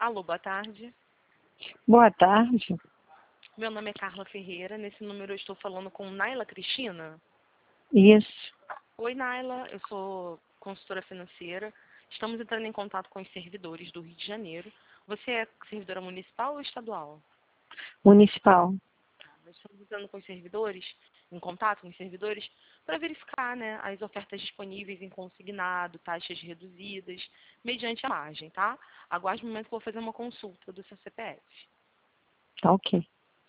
Alô, boa tarde. Boa tarde. Meu nome é Carla Ferreira. Nesse número eu estou falando com Naila Cristina. Isso. Oi, Naila. Eu sou consultora financeira. Estamos entrando em contato com os servidores do Rio de Janeiro. Você é servidora municipal ou estadual? Municipal. Nós estamos entrando com os servidores, em contato com os servidores, para verificar, né, as ofertas disponíveis em consignado, taxas reduzidas, mediante a margem, tá? Aguarde um momento que eu vou fazer uma consulta do seu CPF. Tá ok.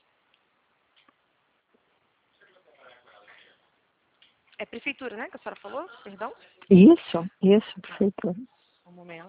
É prefeitura, né, que a senhora falou? Perdão? Isso, perfeito. Um momento.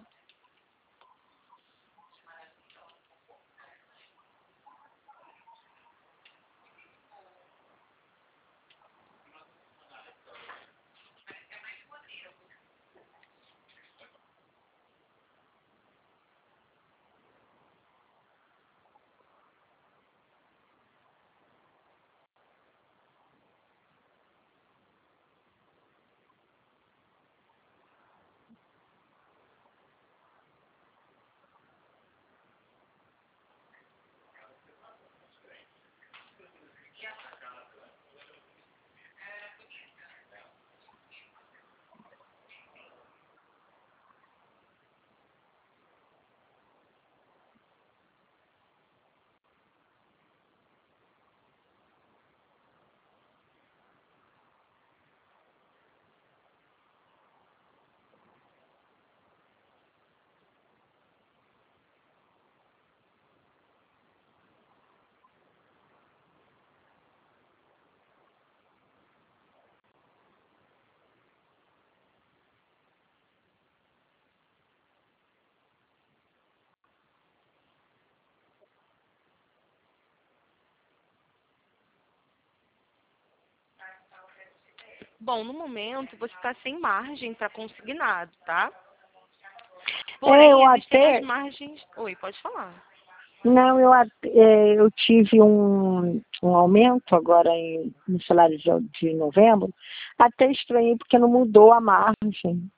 Bom, no momento você está sem margem para consignado, tá? Porém, eu existem até... as margens... Oi, pode falar. Não, eu tive um aumento agora no salário de novembro. Até estranhei porque não mudou a margem.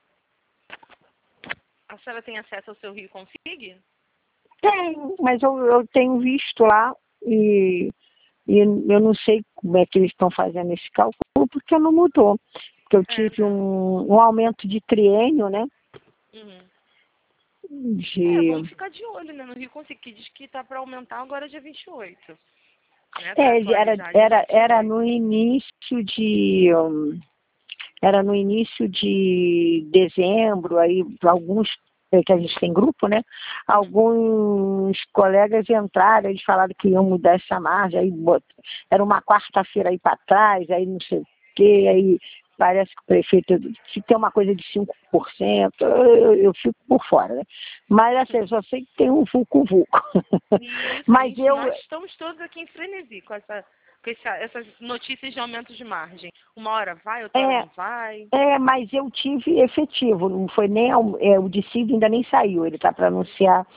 A senhora tem acesso ao seu Rio Config? Tem, mas eu tenho visto lá e eu não sei como é que eles estão fazendo esse cálculo porque não mudou. Porque eu tive um aumento de triênio, né? Uhum. Vamos De... ficar de olho, né, no Rio Config, que diz que tá para aumentar agora dia 28. Né, para É, atualizar dia era 22. no início de... Era no início de dezembro, aí alguns, que a gente tem grupo, né? Alguns colegas entraram, eles falaram que iam mudar essa margem, aí era uma quarta-feira aí para trás, aí não sei o quê, aí parece que o prefeito, se tem uma coisa de 5%, eu fico por fora, né? Mas assim, eu só sei que tem um vulco-vulco. Isso, Mas nós estamos todos aqui em frenesi com essas notícias de aumento de margem. Uma hora vai, outra hora não vai. Mas eu tive efetivo, não foi nem o dissídio ainda nem saiu, ele está para anunciar,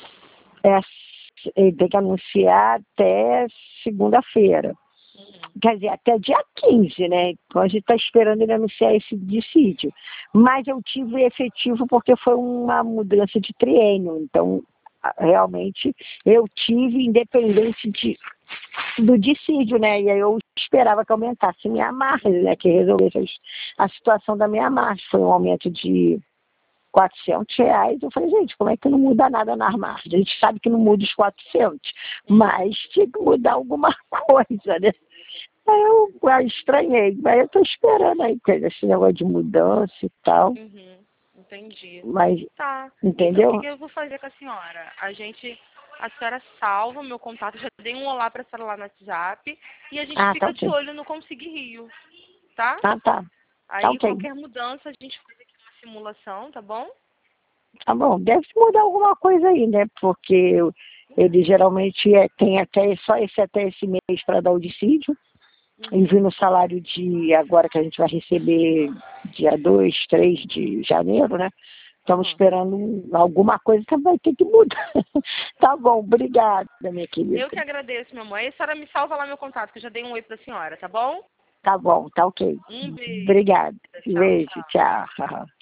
ele tem que anunciar até segunda-feira. Quer dizer, até dia 15, né? Então a gente está esperando ele anunciar esse dissídio. Mas eu tive efetivo porque foi uma mudança de triênio, então realmente eu tive independente do dissídio, né? E aí eu esperava que aumentasse minha margem, né? Que resolvesse a situação da minha margem. Foi um aumento de R$ 400. Eu falei, gente, como é que não muda nada nas margens? A gente sabe que não muda os 400, mas tinha que mudar alguma coisa, né? Aí eu estranhei, mas eu estou esperando aí, esse negócio de mudança e tal. Entendi. Mas, tá. entendeu? Então, o que eu vou fazer com a senhora? A senhora salva o meu contato, já dei um olá para a senhora lá no WhatsApp e a gente fica de olho no Conseguir Rio, tá? Tá. Aí, Tá ok. qualquer mudança, a gente faz aqui uma simulação, tá bom? Tá bom, deve mudar alguma coisa aí, né? Porque ele geralmente tem até esse mês para dar o dissídio. E vindo o salário de agora que a gente vai receber dia 2, 3 de janeiro, né? Estamos esperando alguma coisa que vai ter que mudar. Tá bom, obrigada, minha querida. Eu que agradeço, meu amor. Aí a senhora me salva lá meu contato, que eu já dei um oi pra senhora, tá bom? Tá bom, tá ok. Um beijo. Obrigada. Tchau, Beijo, tchau. tchau.